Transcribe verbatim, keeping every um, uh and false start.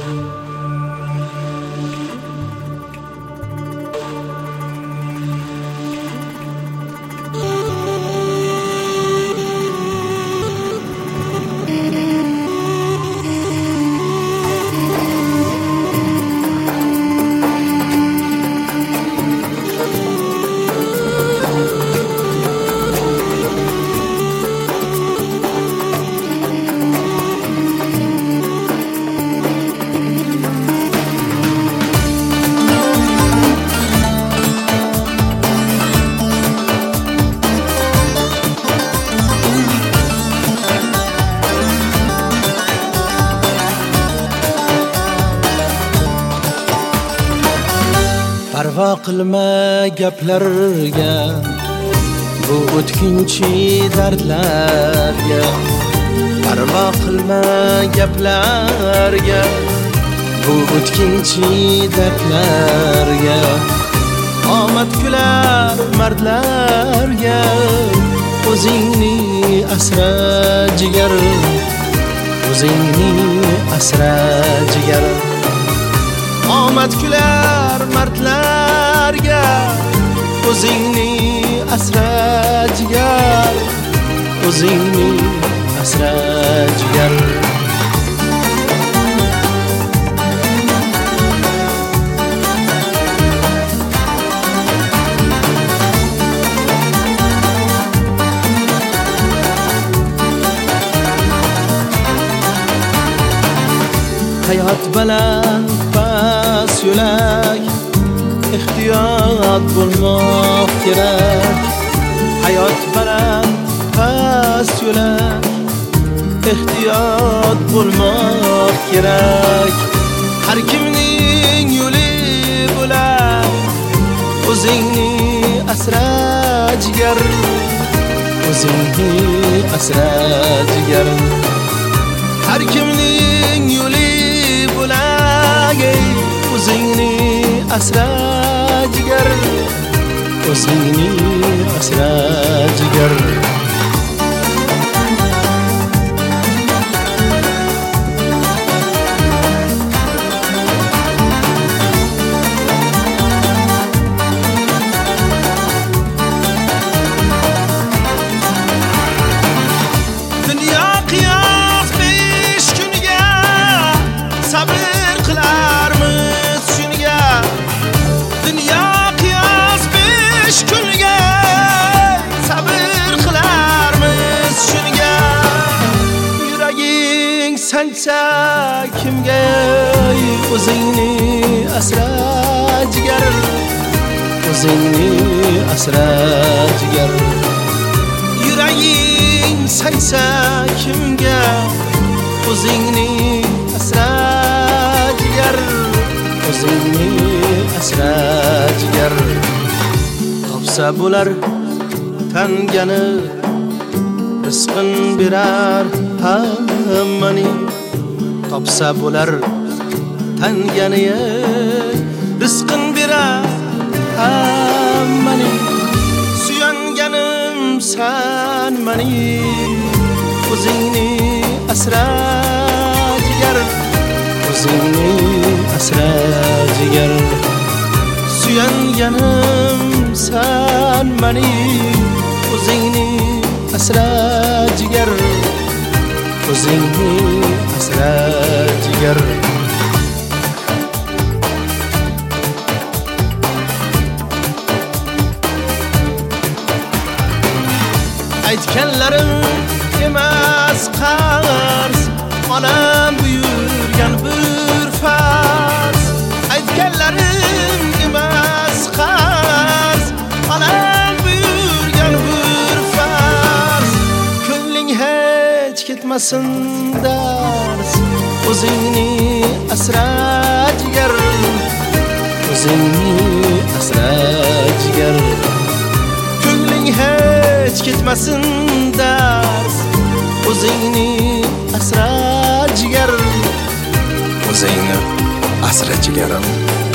Parvo qilma gaplarga, bu o'tkinchi dardlarga. Parvo qilma gaplarga, bu o'tkinchi dardlarga. Omad kular mardlarga, o'zingni asra jigar, o'zingni asra jigar. Omad kular mardlarga, o'zingni asra jigar, o'zingni asra jigar. Hayot baland pas yo'lak, ehtiyot bo'lmoq kerak. Hayot baland pas yo'lak, ehtiyot bo'lmoq kerak. Har kimning yo'li bo'lar, o'zingni asra jigar, o'zingni asra jigar. Har kimning yo'li bo'lagay, o'zingni asra jigar, o'zingni asra jigar. Dunyo qiyos besh kuniga, sabr qilarmiz shunga. Dunyo qiyos besh kuniga, sabr qilarmiz shunga. Yuraging sancha kimga, o'zingni asra jigar, o'zingni asra jigar. Yuraging sancha kimga, o'zingni asra jigar, o'zingni asra jigar. Topsa bo'lar tangani, rizqin berar hammani. Topsa bo'lar tangani, rizqin berar hammani. Suyanganim san mani, o'zingni asra jigar, o'zingni asra jigar. Suyanganim san mani, o'zingni asra jigar, o'zingni asra jigar. Aytganlarim emas qarz, onam buyurgan bir farz. Aytganlarim emas qarz, onam buyurgan bir farz. Ko'ngling hech ketmasin dars, o'zingni asra jigar, o'zingni asra jigar. Ko'ngling hech ketmasin dars, o'zingni asra jigar, o'zingni asra jigarim.